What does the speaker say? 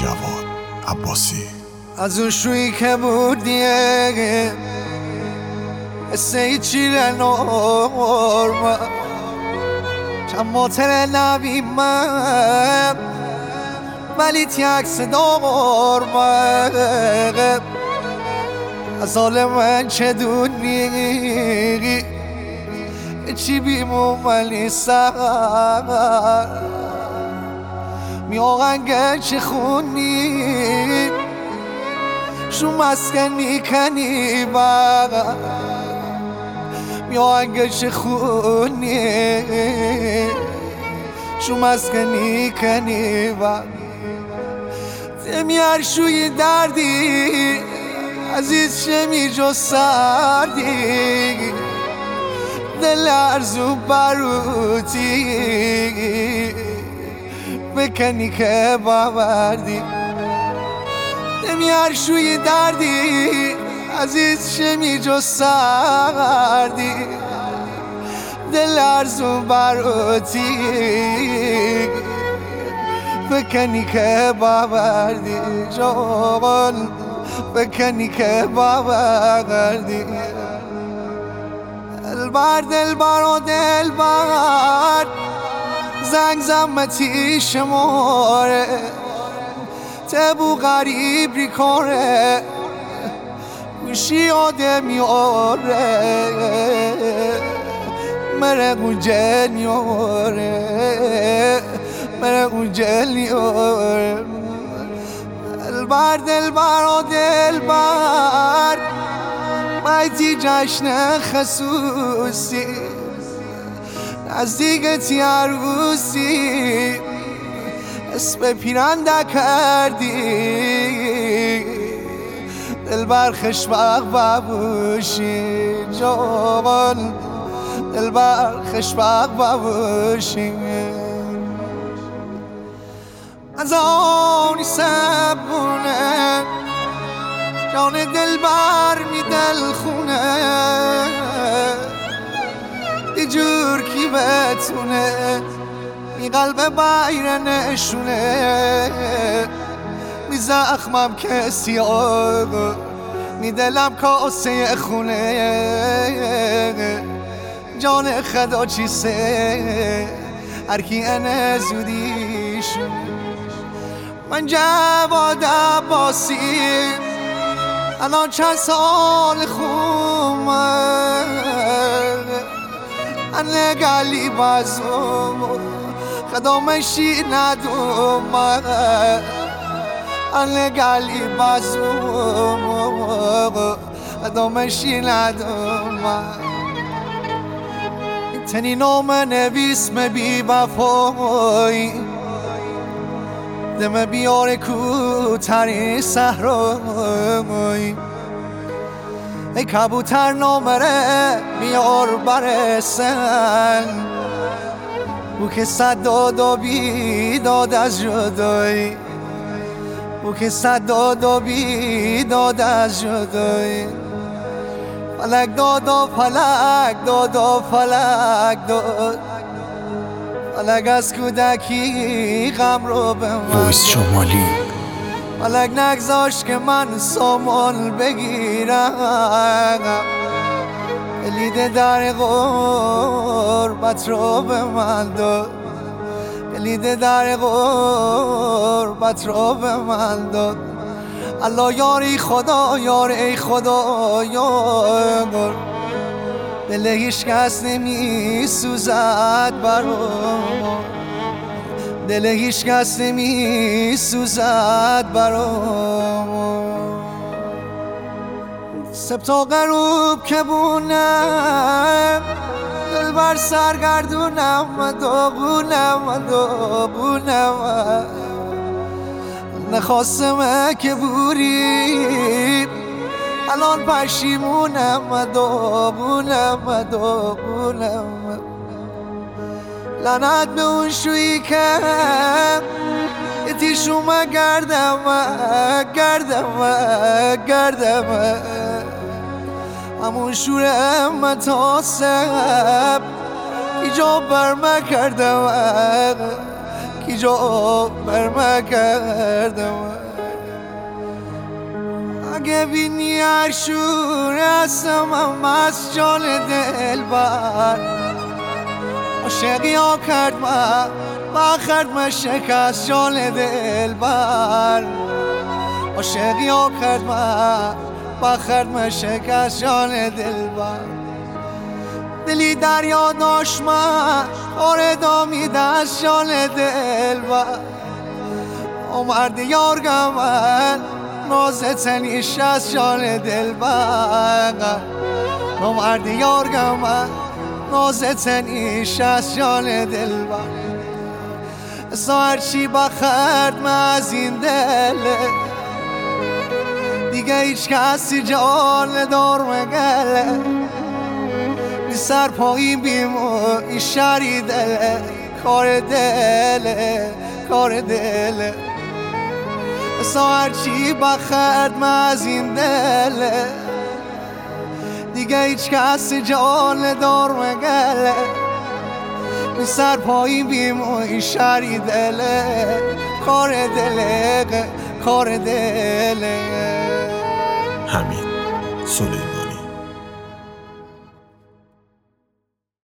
جواد عباسی. از اون شویی که بودیه سیچی نورما چند موتر نبیمم ولی تیکس دورما از حال من چه دونی چی بیمون ولی سر میاغنگه چه خونی شو مسکنی کنی با میاغنگه چه خونی شو مسکنی کنی با دمیار شوی دردی عزیز شمی جو سردی دل ارزو باروتی بکنی که باوردی دمیار شوی دردی عزیز شمی جو سردی دل ارزو باروتی بکنی که باوردی جان بکنی که باوردی دلبر دلبر و دلبر زنگ زمتی شماره تبو غریب ریکاره گوشی آده میاره مره گوجل میاره مره گوجل میاره دلبر دلبر و دلبر مایتی جشن خصوصی نزدیکتی عروسی اسم پیرنده کردی دلبر خشبق ببوشی جان دلبر خشبق ببوشی از آنی سبونه جان دلبر می دل خونه دی جور کی بتونه می قلب بایر نشونه می زخمم کسی آقا می دلم کاسه خونه جان خدا چیسته هر کی انه زودیشون من جواد عباسی الان چند سال خومه انه گلی بازم خدامشی ندومه انه گلی بازم خدامشی ندومه تنی نام نویس مبی بفای دم بیار کوتری صحرای ای کبوتر نامره بیار برسن او که صد داد و بیداد از جدایی او که صد داد و بیداد از جدایی فلک داد و فلک داد و فلک داد فلک از کودکی غم رو به من وایس شمالی فلک نگذاشت که من سامان بگیرم کلید در غربت رو به من داد کلید در غربت رو به من داد الله یاری خدا یار ای خدا یار دل هیچ کس نمی سوزد برام دل هیچ کس نمی سوزد برام سب تا غروب که بونم دل بر سرگردونم داغونم نخواستم که بوری الان پشیمونم داغونم لعنت به اون شویی که یتیشوم گردم همون شور متاسب کی جا بر من کردم جا برمه کردم اگه بینی عشور هستم هم از جان دل بر عاشقی ها کرد من بخرد من شکست جان دل بر عاشقی ها کرد من بخرد من شکست جان دل بر دلی دریا داشت من آره دامید از جان دل بر آمرد یار گمن نازه تنیش از جان دل بر آمرد یار گمن نازه تنیش از جان دل بر هرچی بخرد من از این دل دیگه هیچ کسی جان دار مگله بی سر پایین بیمو این شری دله کار دله کار دله هرچی بخرد من از این دله دیگه هیچ کسی جان دار مگله بی سر پایین بیمو این شری دله کار دله کار دله حمید سلیمانی.